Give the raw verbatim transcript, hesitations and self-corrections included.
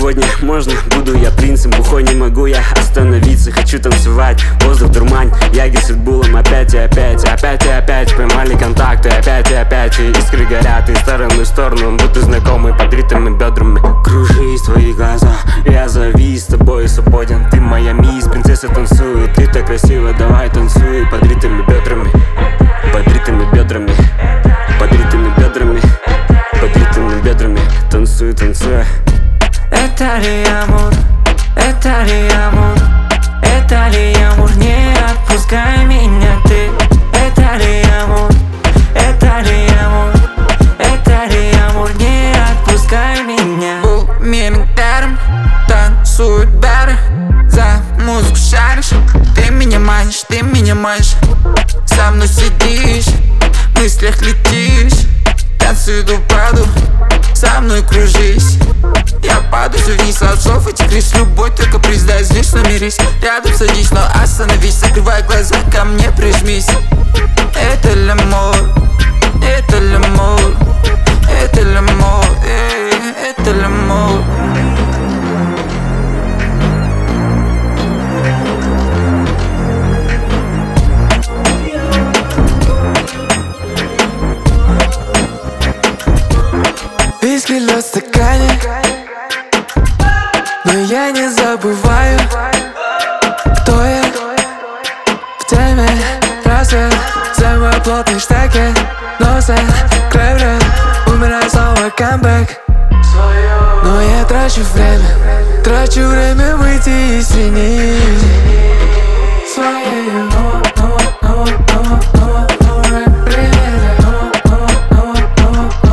Сегодня можно, буду я принцем. Бухой не могу я остановиться. Хочу танцевать, воздух дурмань. Яги с редбулом опять и опять, опять и опять. Поймали контакты, опять и опять. И искры горят из стороны в сторону, будто знакомый под ритмами бедрами. Кружись твои глаза, я завис с тобой свободен. Ты моя мисс, принцесса танцует. Ты так красиво, давай танцуй под ритмами бедрами. Под ритмами бедрами. Под ритмами бедрами. Под ритмами бедрами. Танцуй, танцуй. Это ли амур? Это ли амур? Это ли амур? Не отпускай меня ты. Это ли амур? Это ли амур? Это ли амур? Не отпускай меня. Умерен терм, танцуют бэры. За музыку шаришь, ты меня манишь, ты меня манишь. Со мной сидишь, в мыслях летишь. Танцую, иду, паду, со мной кружись. Я падаю все вниз от слов этих лишь. Любой только признай, здесь намерись. Рядом садись, но остановись. Закрывай глаза, ко мне прижмись. Это l'amor, это l'amor, это l'amor, это l'amor. Виски лед в стакане, но я не забываю, кто я. В теме рассвет, самый плотный штакет. Носа, креврет, умираю снова камбэк. Но я трачу время, трачу время выйти из тени.